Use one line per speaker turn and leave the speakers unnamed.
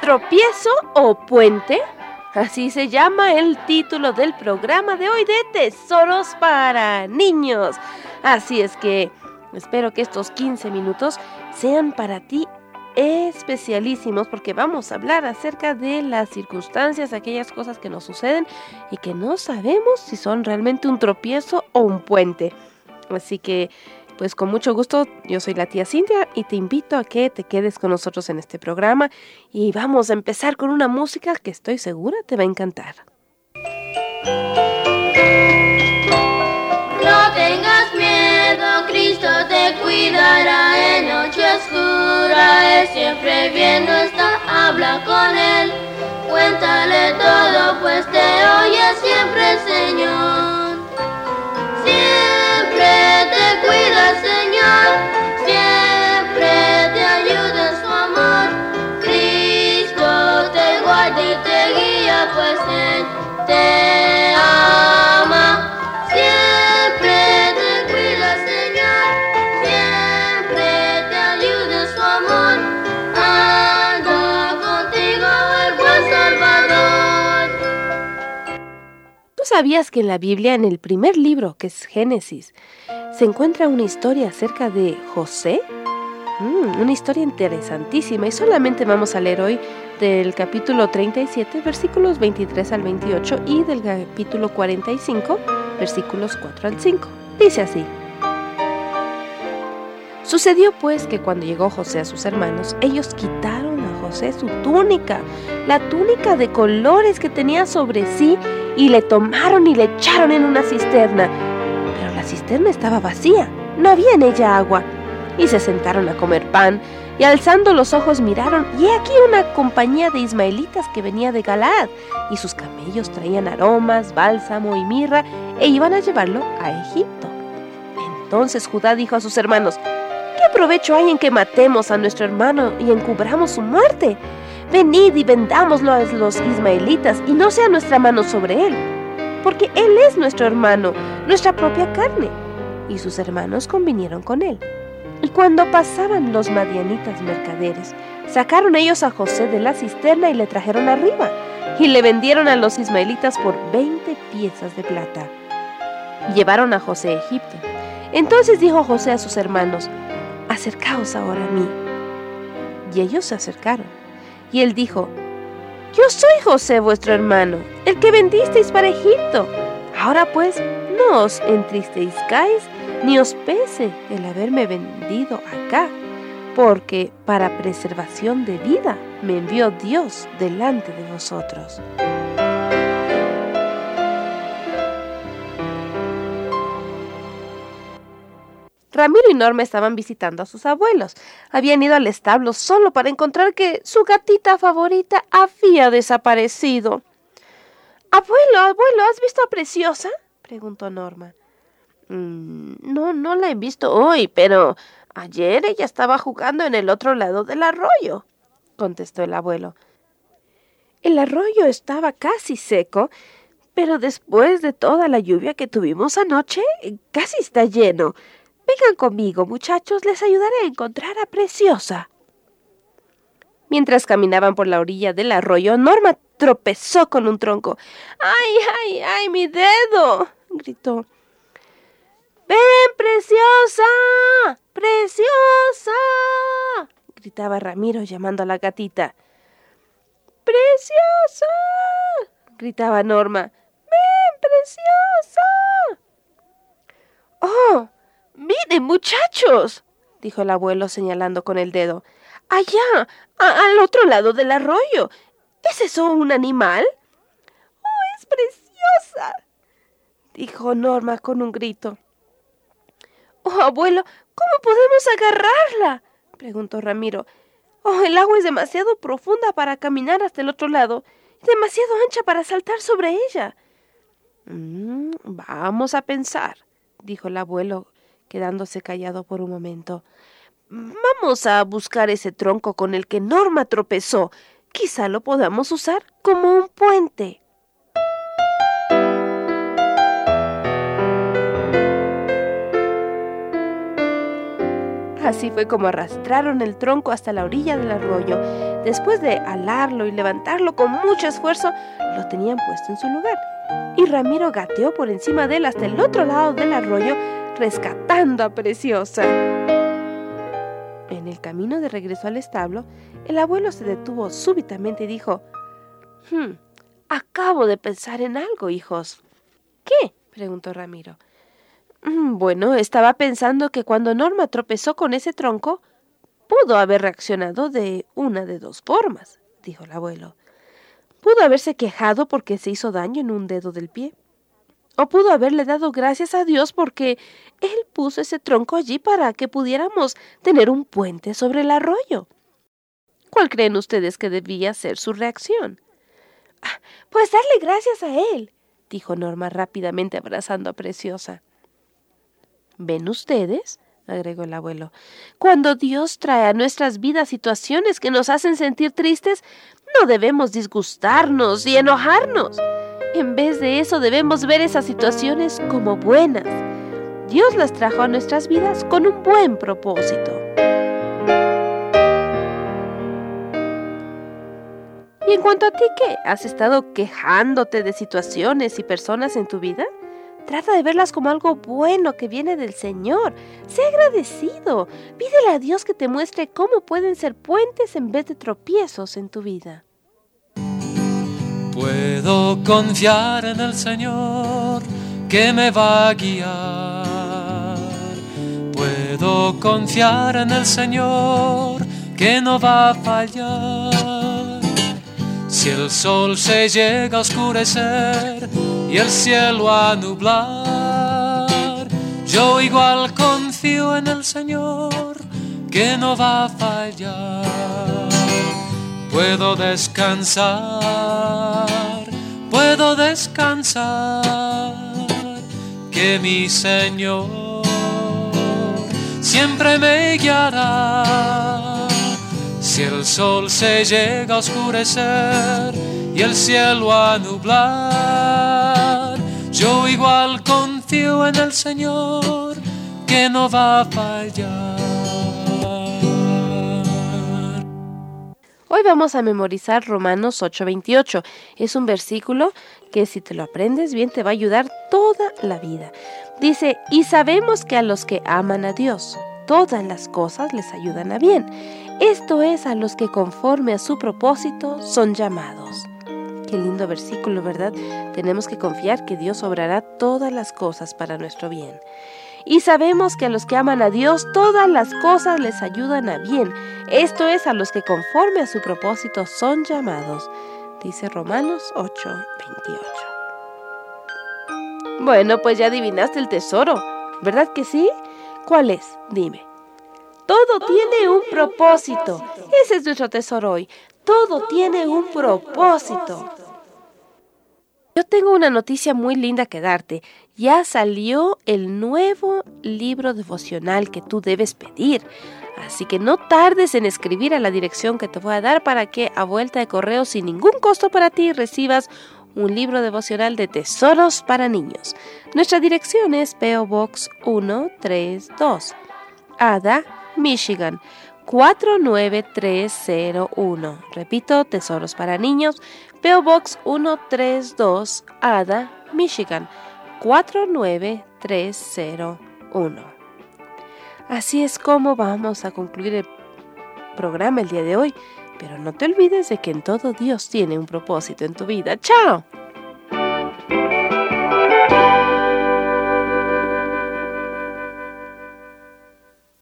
¿Tropiezo o puente? Así se llama el título del programa de hoy de Tesoros para Niños. Así es que espero que estos 15 minutos sean para ti especialísimos, porque vamos a hablar acerca de las circunstancias, aquellas cosas que nos suceden y que no sabemos si son realmente un tropiezo o un puente. Así que, pues con mucho gusto, yo soy la tía Cintia y te invito a que te quedes con nosotros en este programa y vamos a empezar con una música que estoy segura te va a encantar.
No tengas miedo, Cristo te cuidará en noche oscura. Él siempre viendo está, habla con Él. Cuéntale todo, pues te oye siempre el Señor. Siempre te cuida el Señor, siempre te ayuda en su amor. Cristo te guarda y te guía, pues Él te ama. Siempre te cuida el Señor, siempre te ayuda en su amor. Anda contigo el buen Salvador.
¿Tú sabías que en la Biblia, en el primer libro, que es Génesis, se encuentra una historia acerca de José? Una historia interesantísima, y solamente vamos a leer hoy del capítulo 37, versículos 23 al 28 y del capítulo 45, versículos 4 al 5. Dice así: Sucedió pues que cuando llegó José a sus hermanos, ellos quitaron a José su túnica, la túnica de colores que tenía sobre sí, y le tomaron y le echaron en una cisterna. Pero la cisterna estaba vacía, no había en ella agua. Y se sentaron a comer pan, y alzando los ojos miraron, y he aquí una compañía de ismaelitas que venía de Galaad, y sus camellos traían aromas, bálsamo y mirra, e iban a llevarlo a Egipto. Entonces Judá dijo a sus hermanos: ¿qué provecho hay en que matemos a nuestro hermano y encubramos su muerte? Venid y vendámoslo a los ismaelitas, y no sea nuestra mano sobre él, porque él es nuestro hermano, nuestra propia carne. Y sus hermanos convinieron con él. Y cuando pasaban los madianitas mercaderes, sacaron ellos a José de la cisterna y le trajeron arriba, y le vendieron a los ismaelitas por 20 piezas de plata. Y llevaron a José a Egipto. Entonces dijo José a sus hermanos: acercaos ahora a mí. Y ellos se acercaron. Y él dijo: yo soy José vuestro hermano, el que vendisteis para Egipto. Ahora pues, no os entristezcáis, ni os pese el haberme vendido acá, porque para preservación de vida me envió Dios delante de vosotros. Ramiro y Norma estaban visitando a sus abuelos. Habían ido al establo solo para encontrar que su gatita favorita había desaparecido. Abuelo, ¿has visto a Preciosa?, preguntó Norma. No la he visto hoy, pero ayer ella estaba jugando en el otro lado del arroyo, contestó el abuelo. El arroyo estaba casi seco, pero después de toda la lluvia que tuvimos anoche, casi está lleno. Vengan conmigo, muchachos, les ayudaré a encontrar a Preciosa. Mientras caminaban por la orilla del arroyo, Norma tropezó con un tronco. ¡Ay, mi dedo!, gritó. ¡Ven, Preciosa! ¡Preciosa!, gritaba Ramiro llamando a la gatita. ¡Preciosa!, gritaba Norma. ¡Ven, Preciosa! ¡Oh! ¡Miren, muchachos!, dijo el abuelo señalando con el dedo. ¡Allá! ¡Al otro lado del arroyo! ¿Es eso un animal? ¡Oh, es Preciosa!, dijo Norma con un grito. ¡Oh, abuelo! ¿Cómo podemos agarrarla?, preguntó Ramiro. ¡Oh, el agua es demasiado profunda para caminar hasta el otro lado! ¡Demasiado ancha para saltar sobre ella! Vamos a pensar, dijo el abuelo, quedándose callado por un momento. Vamos a buscar ese tronco con el que Norma tropezó. Quizá lo podamos usar como un puente. Así fue como arrastraron el tronco hasta la orilla del arroyo. Después de alarlo y levantarlo con mucho esfuerzo, lo tenían puesto en su lugar. Y Ramiro gateó por encima de él hasta el otro lado del arroyo, rescatando a Preciosa. En el camino de regreso al establo, el abuelo se detuvo súbitamente y dijo: acabo de pensar en algo, hijos. ¿Qué?, preguntó Ramiro. Bueno, estaba pensando que cuando Norma tropezó con ese tronco, pudo haber reaccionado de una de dos formas, dijo el abuelo. Pudo haberse quejado porque se hizo daño en un dedo del pie. O pudo haberle dado gracias a Dios porque Él puso ese tronco allí para que pudiéramos tener un puente sobre el arroyo. ¿Cuál creen ustedes que debía ser su reacción? Pues darle gracias a Él, dijo Norma rápidamente abrazando a Preciosa. ¿Ven ustedes?, agregó el abuelo. Cuando Dios trae a nuestras vidas situaciones que nos hacen sentir tristes, no debemos disgustarnos y enojarnos. En vez de eso, debemos ver esas situaciones como buenas. Dios las trajo a nuestras vidas con un buen propósito. Y en cuanto a ti, ¿qué? ¿Has estado quejándote de situaciones y personas en tu vida? Trata de verlas como algo bueno que viene del Señor. Sé agradecido. Pídele a Dios que te muestre cómo pueden ser puentes en vez de tropiezos en tu vida.
Puedo confiar en el Señor que me va a guiar. Puedo confiar en el Señor que no va a fallar. Si el sol se llega a oscurecer y el cielo a nublar, yo igual confío en el Señor que no va a fallar. Puedo descansar, que mi Señor siempre me guiará. Si el sol se llega a oscurecer y el cielo a nublar, yo igual confío en el Señor que no va a fallar.
Hoy vamos a memorizar Romanos 8:28. Es un versículo que si te lo aprendes bien te va a ayudar toda la vida. Dice: y sabemos que a los que aman a Dios, todas las cosas les ayudan a bien. Esto es, a los que conforme a su propósito son llamados. Qué lindo versículo, ¿verdad? Tenemos que confiar que Dios obrará todas las cosas para nuestro bien. Y sabemos que a los que aman a Dios, todas las cosas les ayudan a bien. Esto es, a los que conforme a su propósito son llamados. Dice Romanos 8:28. Bueno, pues ya adivinaste el tesoro, ¿verdad que sí? ¿Cuál es? Dime. Todo tiene un propósito. Ese es nuestro tesoro hoy. Todo tiene un propósito. Yo tengo una noticia muy linda que darte. Ya salió el nuevo libro devocional que tú debes pedir. Así que no tardes en escribir a la dirección que te voy a dar para que a vuelta de correo sin ningún costo para ti recibas un libro devocional de tesoros para niños. Nuestra dirección es P.O. Box 132, Ada, Michigan 49301. Repito, tesoros para niños, P.O. Box 132, Ada, Michigan 49301. Así es como vamos a concluir el programa el día de hoy. Pero no te olvides de que en todo Dios tiene un propósito en tu vida. ¡Chao!